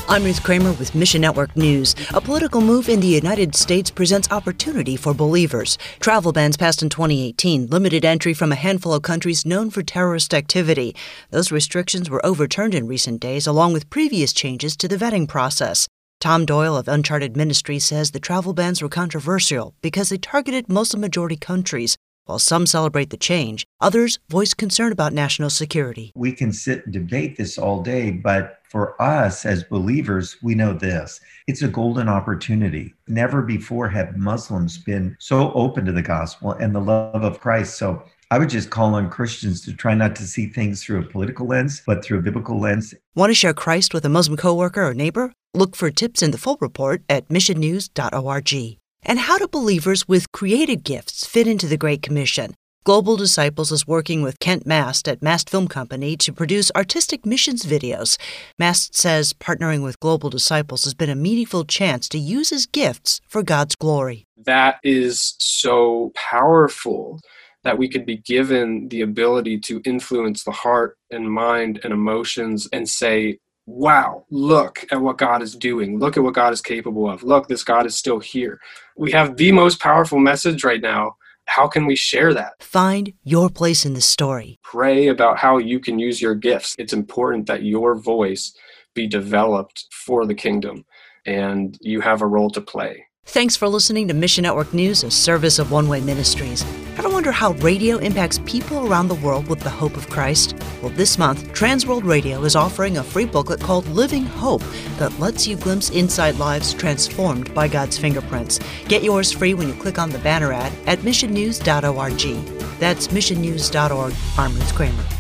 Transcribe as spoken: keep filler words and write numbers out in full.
I'm Ruth Kramer with Mission Network News. A political move in the United States presents opportunity for believers. Travel bans passed in twenty eighteen limited entry from a handful of countries known for terrorist activity. Those restrictions were overturned in recent days, along with previous changes to the vetting process. Tom Doyle of Uncharted Ministries says the travel bans were controversial because they targeted Muslim-majority countries. While some celebrate the change, others voice concern about national security. We can sit and debate this all day, but for us as believers, we know this. It's a golden opportunity. Never before have Muslims been so open to the gospel and the love of Christ. So I would just call on Christians to try not to see things through a political lens, but through a biblical lens. Want to share Christ with a Muslim coworker or neighbor? Look for tips in the full report at mission news dot org. And how do believers with creative gifts fit into the Great Commission? Global Disciples is working with Kent Mast at Mast Film Company to produce artistic missions videos. Mast says partnering with Global Disciples has been a meaningful chance to use his gifts for God's glory. That is so powerful that we could be given the ability to influence the heart and mind and emotions and say, wow, look at what God is doing. Look at what God is capable of. Look, this God is still here. We have the most powerful message right now. How can we share that? Find your place in the story. Pray about how you can use your gifts. It's important that your voice be developed for the kingdom, and you have a role to play. Thanks for listening to Mission Network News, a service of One Way Ministries. Ever wonder how radio impacts people around the world with the hope of Christ? Well, this month, Transworld Radio is offering a free booklet called Living Hope that lets you glimpse inside lives transformed by God's fingerprints. Get yours free when you click on the banner ad at mission news dot org. That's mission news dot org. I'm Ruth Kramer.